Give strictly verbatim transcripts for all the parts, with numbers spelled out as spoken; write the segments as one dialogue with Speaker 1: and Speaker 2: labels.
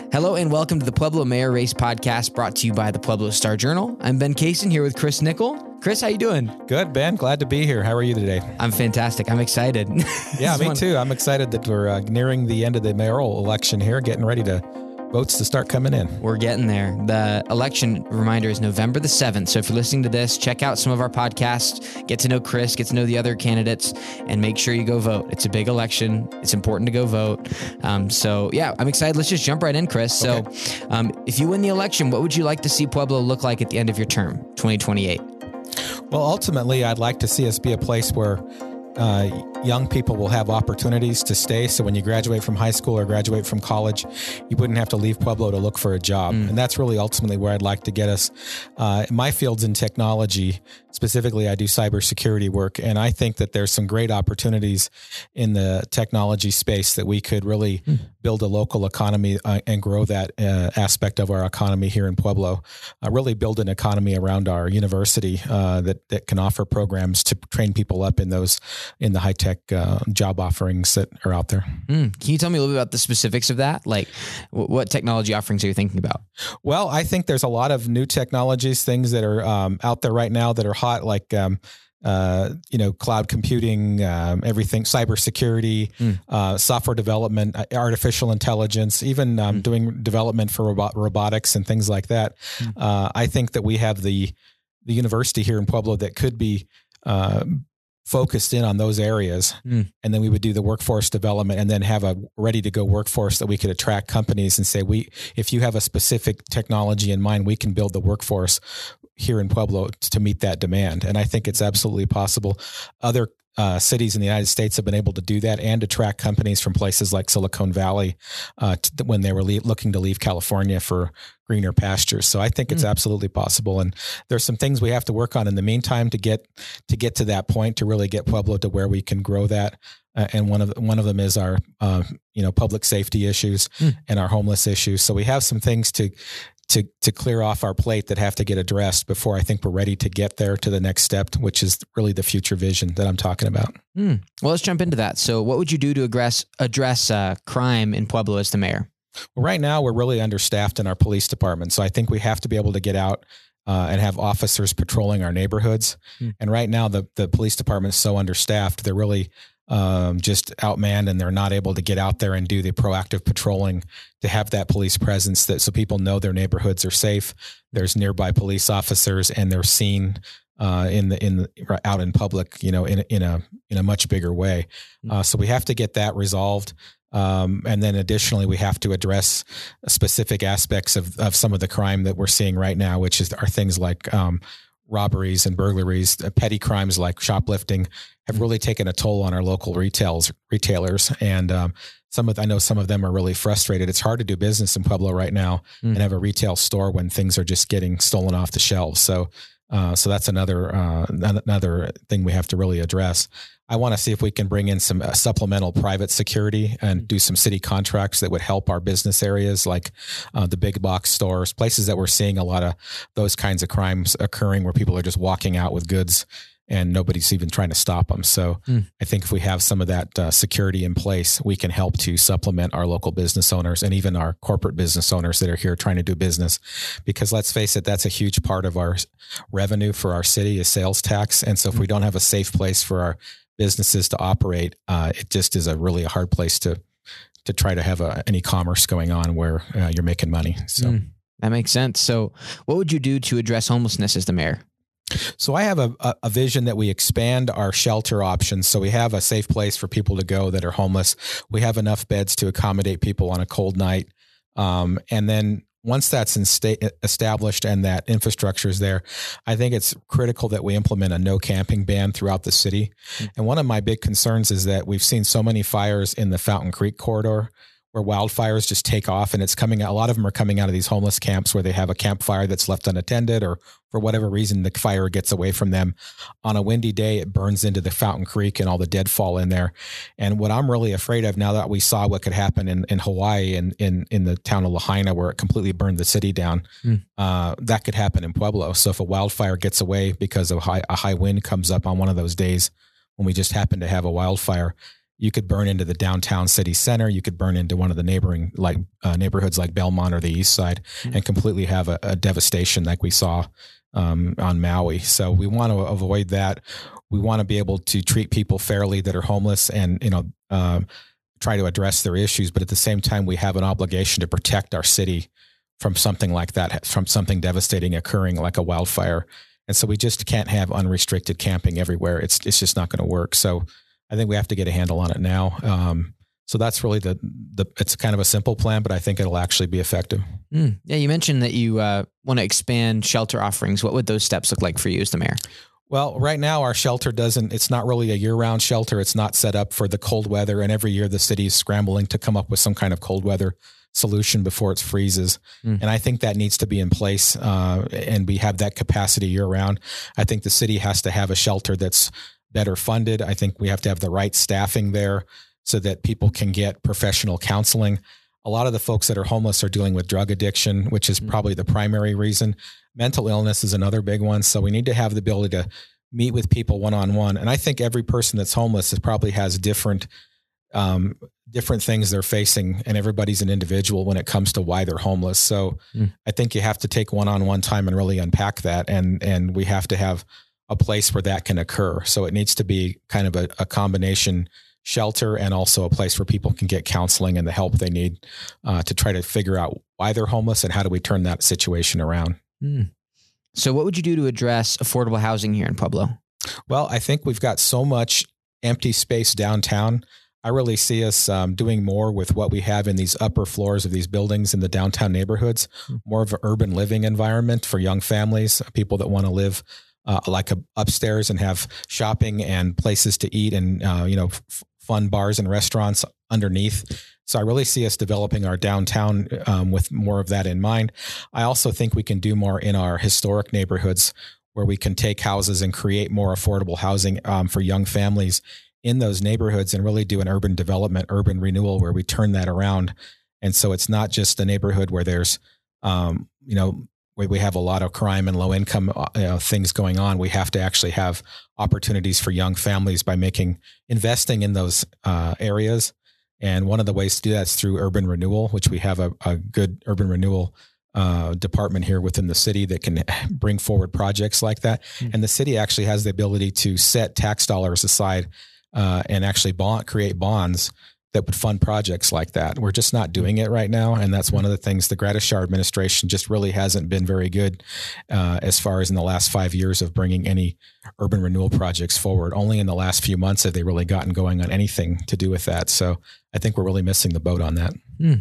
Speaker 1: Hello and welcome to the Pueblo Mayor Race Podcast, brought to you by the Pueblo Star Journal. I'm Ben Kaysen here with Chris Nickel. Chris, how you doing?
Speaker 2: Good, Ben. Glad to be here. How are you today?
Speaker 1: I'm fantastic. I'm excited.
Speaker 2: Yeah, me too. I'm excited that we're uh, nearing the end of the mayoral election here, getting ready to votes to start coming in.
Speaker 1: We're getting there. The election reminder is November the seventh. So if you're listening to this, check out some of our podcasts, get to know Chris, get to know the other candidates, and make sure you go vote. It's a big election. It's important to go vote. Um, so yeah, I'm excited. Let's just jump right in, Chris.
Speaker 2: Okay.
Speaker 1: So um, if you win the election, what would you like to see Pueblo look like at the end of your term, twenty twenty-eight?
Speaker 2: Well, ultimately, I'd like to see us be a place where Uh, young people will have opportunities to stay. So when you graduate from high school or graduate from college, you wouldn't have to leave Pueblo to look for a job. Mm. And that's really ultimately where I'd like to get us. Uh, my field's in technology. Specifically, I do cybersecurity work. And I think that there's some great opportunities in the technology space that we could really mm. build a local economy uh, and grow that uh, aspect of our economy here in Pueblo. Uh, really build an economy around our university uh, that, that can offer programs to train people up in those in the high-tech uh, job offerings that are out there.
Speaker 1: Mm. Can you tell me a little bit about the specifics of that? Like w- what technology offerings are you thinking about?
Speaker 2: Well, I think there's a lot of new technologies, things that are um, out there right now that are hot, like, um, uh, you know, cloud computing, um, everything, cybersecurity, mm. uh, software development, artificial intelligence, even um, mm. doing development for robot- robotics and things like that. Mm. Uh, I think that we have the, the university here in Pueblo that could be uh, focused in on those areas. Mm. And then we would do the workforce development and then have a ready to go workforce that we could attract companies and say, we, if you have a specific technology in mind, we can build the workforce here in Pueblo to meet that demand. And I think it's absolutely possible. Other Uh, cities in the United States have been able to do that and attract companies from places like Silicon Valley uh, to, when they were le- looking to leave California for greener pastures. So I think it's mm. absolutely possible. And there's some things we have to work on in the meantime to get to get to that point, to really get Pueblo to where we can grow that. Uh, and one of one of them is our uh, you know public safety issues mm. and our homeless issues. So we have some things to. to to clear off our plate that have to get addressed before I think we're ready to get there to the next step, which is really the future vision that I'm talking about.
Speaker 1: Mm. Well, let's jump into that. So what would you do to address, address uh, crime in Pueblo as the mayor?
Speaker 2: Well, right now we're really understaffed in our police department. So I think we have to be able to get out uh, and have officers patrolling our neighborhoods. Mm. And right now the, the police department is so understaffed, they're really Um, just outmanned, and they're not able to get out there and do the proactive patrolling to have that police presence that so people know their neighborhoods are safe. There's nearby police officers, and they're seen uh, in the in the, out in public, you know, in in a in a much bigger way. Uh, so we have to get that resolved. Um, and then additionally, we have to address specific aspects of of some of the crime that we're seeing right now, which is are things like um, robberies and burglaries. Uh, petty crimes like shoplifting have really taken a toll on our local retails, retailers. And um, some of, I know some of them are really frustrated. It's hard to do business in Pueblo right now mm. and have a retail store when things are just getting stolen off the shelves. So, uh, so that's another, uh, another thing we have to really address. I want to see if we can bring in some uh, supplemental private security and do some city contracts that would help our business areas, like uh, the big box stores, places that we're seeing a lot of those kinds of crimes occurring where people are just walking out with goods and nobody's even trying to stop them. So mm. I think if we have some of that uh, security in place, we can help to supplement our local business owners and even our corporate business owners that are here trying to do business. Because let's face it, that's a huge part of our revenue for our city is sales tax. And so if we don't have a safe place for our businesses to operate, uh, it just is a really a hard place to to try to have a, any commerce going on where uh, you're making money. So mm,
Speaker 1: that makes sense. So what would you do to address homelessness as the mayor?
Speaker 2: So I have a, a vision that we expand our shelter options. So we have a safe place for people to go that are homeless. We have enough beds to accommodate people on a cold night. Um, and then once that's in state established and that infrastructure is there, I think it's critical that we implement a no camping ban throughout the city. Mm-hmm. And one of my big concerns is that we've seen so many fires in the Fountain Creek corridor where wildfires just take off, and it's coming out. A lot of them are coming out of these homeless camps where they have a campfire that's left unattended, or for whatever reason, the fire gets away from them. On a windy day, it burns into the Fountain Creek and all the deadfall in there. And what I'm really afraid of now that we saw what could happen in, in Hawaii and in, in the town of Lahaina, where it completely burned the city down, mm. uh, that could happen in Pueblo. So if a wildfire gets away because of high, a high wind comes up on one of those days when we just happen to have a wildfire, you could burn into the downtown city center. You could burn into one of the neighboring like uh, neighborhoods like Belmont or the East Side mm-hmm. and completely have a, a devastation like we saw um, on Maui. So we want to avoid that. We want to be able to treat people fairly that are homeless and, you know, um, try to address their issues. But at the same time, we have an obligation to protect our city from something like that, from something devastating occurring like a wildfire. And so we just can't have unrestricted camping everywhere. It's it's just not going to work. So I think we have to get a handle on it now. Um, so that's really the, the, it's kind of a simple plan, but I think it'll actually be effective.
Speaker 1: Mm. Yeah. You mentioned that you uh, want to expand shelter offerings. What would those steps look like for you as the mayor?
Speaker 2: Well, right now our shelter doesn't, it's not really a year-round shelter. It's not set up for the cold weather. And every year the city is scrambling to come up with some kind of cold weather solution before it freezes. Mm. And I think that needs to be in place uh, and we have that capacity year round. I think the city has to have a shelter that's better funded. I think we have to have the right staffing there so that people can get professional counseling. A lot of the folks that are homeless are dealing with drug addiction, which is mm. probably the primary reason. Mental illness is another big one. So we need to have the ability to meet with people one-on-one. And I think every person that's homeless is probably has different um, different things they're facing, and everybody's an individual when it comes to why they're homeless. So mm. I think you have to take one-on-one time and really unpack that. And, and we have to have a place where that can occur. So it needs to be kind of a, a combination shelter and also a place where people can get counseling and the help they need uh, to try to figure out why they're homeless and how do we turn that situation around. Mm.
Speaker 1: So what would you do to address affordable housing here in Pueblo?
Speaker 2: Well, I think we've got so much empty space downtown. I really see us um, doing more with what we have in these upper floors of these buildings in the downtown neighborhoods, mm. more of an urban living environment for young families, people that want to live uh, like a, upstairs and have shopping and places to eat and, uh, you know, f- fun bars and restaurants underneath. So I really see us developing our downtown um, with more of that in mind. I also think we can do more in our historic neighborhoods where we can take houses and create more affordable housing um, for young families in those neighborhoods and really do an urban development, urban renewal where we turn that around. And so it's not just a neighborhood where there's, um, you know, where we have a lot of crime and low income you know, things going on. We have to actually have opportunities for young families by making, investing in those uh, areas. And one of the ways to do that is through urban renewal, which we have a, a good urban renewal uh, department here within the city that can bring forward projects like that. Mm-hmm. And the city actually has the ability to set tax dollars aside uh, and actually bond, create bonds that would fund projects like that. We're just not doing it right now. And that's one of the things the Gradishar administration just really hasn't been very good uh, as far as in the last five years of bringing any urban renewal projects forward. Only in the last few months have they really gotten going on anything to do with that. So I think we're really missing the boat on that. Hmm.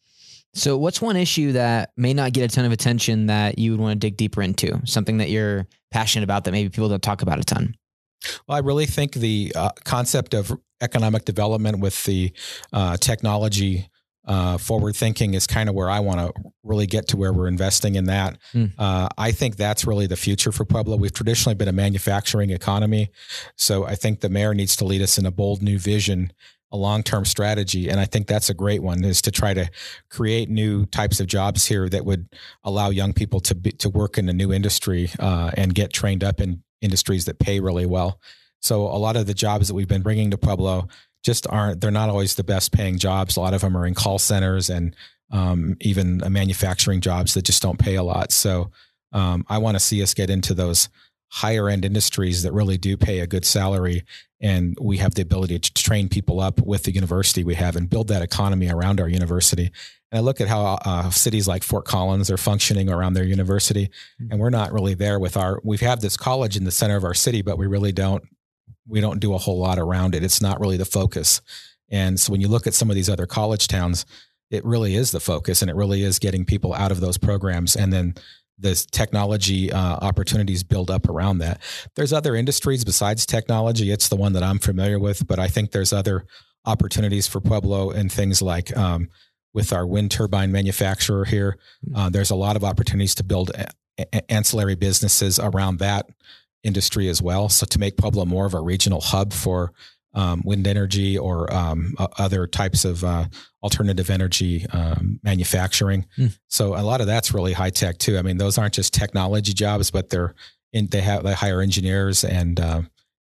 Speaker 1: So what's one issue that may not get a ton of attention that you would want to dig deeper into? Something that you're passionate about that maybe people don't talk about a ton?
Speaker 2: Well, I really think the uh, concept of economic development with the uh, technology uh, forward thinking is kind of where I want to really get to, where we're investing in that. Mm. Uh, I think that's really the future for Pueblo. We've traditionally been a manufacturing economy. So I think the mayor needs to lead us in a bold new vision, a long-term strategy. And I think that's a great one, is to try to create new types of jobs here that would allow young people to be, to work in a new industry uh, and get trained up in industries that pay really well. So a lot of the jobs that we've been bringing to Pueblo just aren't, they're not always the best paying jobs. A lot of them are in call centers and um, even manufacturing jobs that just don't pay a lot. So um, I want to see us get into those higher end industries that really do pay a good salary. And we have the ability to train people up with the university we have and build that economy around our university. And I look at how uh, cities like Fort Collins are functioning around their university, and we're not really there with our, we have this college in the center of our city, but we really don't, we don't do a whole lot around it. It's not really the focus. And so when you look at some of these other college towns, it really is the focus, and it really is getting people out of those programs. And then the technology uh, opportunities build up around that. There's other industries besides technology. It's the one that I'm familiar with, but I think there's other opportunities for Pueblo and things like, um, with our wind turbine manufacturer here, uh, there's a lot of opportunities to build a- a- ancillary businesses around that industry as well. So to make Pueblo more of a regional hub for um, wind energy or um, uh, other types of uh, alternative energy um, manufacturing. Mm. So a lot of that's really high tech too. I mean, those aren't just technology jobs, but they're in, they have, they hire engineers and uh,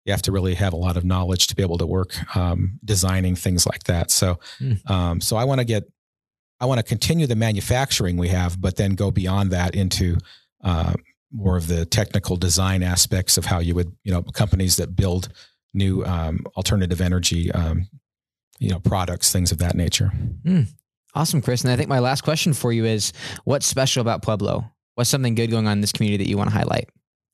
Speaker 2: you have to really have a lot of knowledge to be able to work um, designing things like that. So, mm. um, so I want to get, I want to continue the manufacturing we have, but then go beyond that into uh, more of the technical design aspects of how you would, you know, companies that build new um, alternative energy, um, you know, products, things of that nature.
Speaker 1: Mm. Awesome, Chris. And I think my last question for you is, what's special about Pueblo? What's something good going on in this community that you want to highlight?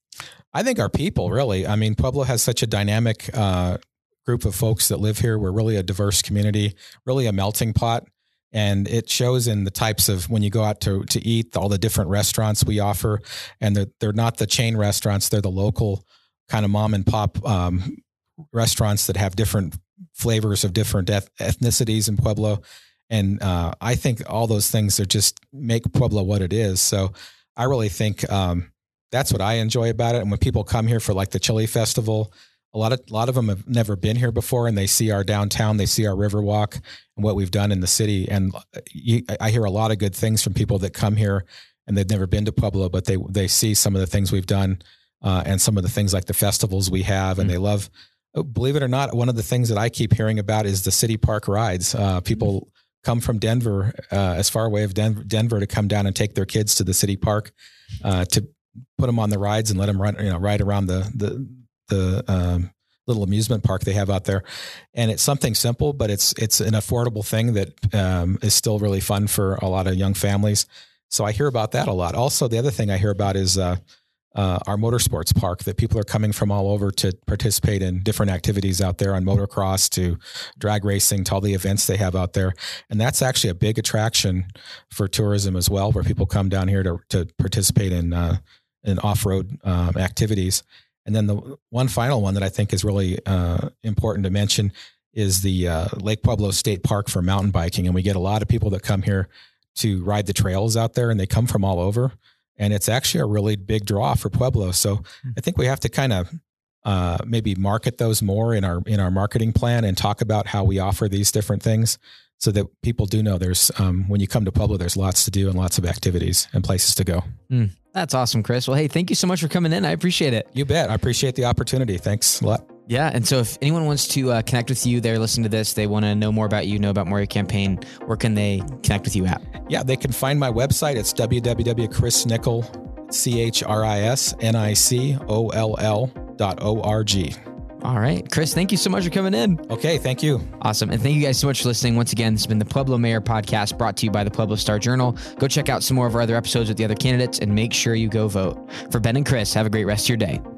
Speaker 2: I think our people, really. I mean, Pueblo has such a dynamic uh, group of folks that live here. We're really a diverse community, really a melting pot. And it shows in the types of, when you go out to to eat, all the different restaurants we offer. And they're, they're not the chain restaurants. They're the local kind of mom and pop um, restaurants that have different flavors of different eth- ethnicities in Pueblo. And uh, I think all those things are just make Pueblo what it is. So I really think um, that's what I enjoy about it. And when people come here for like the Chili Festival, a lot of a lot of them have never been here before, and they see our downtown, they see our Riverwalk and what we've done in the city. And you, I hear a lot of good things from people that come here and they've never been to Pueblo, but they they see some of the things we've done uh, and some of the things like the festivals we have, and mm-hmm. they love. Believe it or not, one of the things that I keep hearing about is the city park rides. Uh, people mm-hmm. come from Denver, uh, as far away of Denver, Denver, to come down and take their kids to the city park uh, to put them on the rides and let them run, you know, ride around the the the um, little amusement park they have out there. And it's something simple, but it's it's an affordable thing that um, is still really fun for a lot of young families. So I hear about that a lot. Also, the other thing I hear about is uh, uh, our motorsports park, that people are coming from all over to participate in different activities out there, on motocross to drag racing to all the events they have out there. And that's actually a big attraction for tourism as well, where people come down here to to participate in uh, in off-road um, activities. And then the one final one that I think is really uh, important to mention is the uh, Lake Pueblo State Park for mountain biking. And we get a lot of people that come here to ride the trails out there, and they come from all over. And it's actually a really big draw for Pueblo. So I think we have to kind of uh, maybe market those more in our in our marketing plan, and talk about how we offer these different things, so that people do know there's um, when you come to Pueblo, there's lots to do and lots of activities and places to go.
Speaker 1: Mm, that's awesome, Chris. Well, hey, thank you so much for coming in. I appreciate it.
Speaker 2: You bet. I appreciate the opportunity. Thanks a lot.
Speaker 1: Yeah. And so if anyone wants to uh, connect with you, they're listening to this, they want to know more about you, know about more of your campaign, where can they connect with you at?
Speaker 2: Yeah, they can find my website. It's w w w dot chris nicoll, C H R I S N I C O L L dot O R G.
Speaker 1: All right. Chris, thank you so much for coming in.
Speaker 2: Okay. Thank you.
Speaker 1: Awesome. And thank you guys so much for listening. Once again, this has been the Pueblo Mayor Podcast, brought to you by the Pueblo Star Journal. Go check out some more of our other episodes with the other candidates, and make sure you go vote. For Ben and Chris, have a great rest of your day.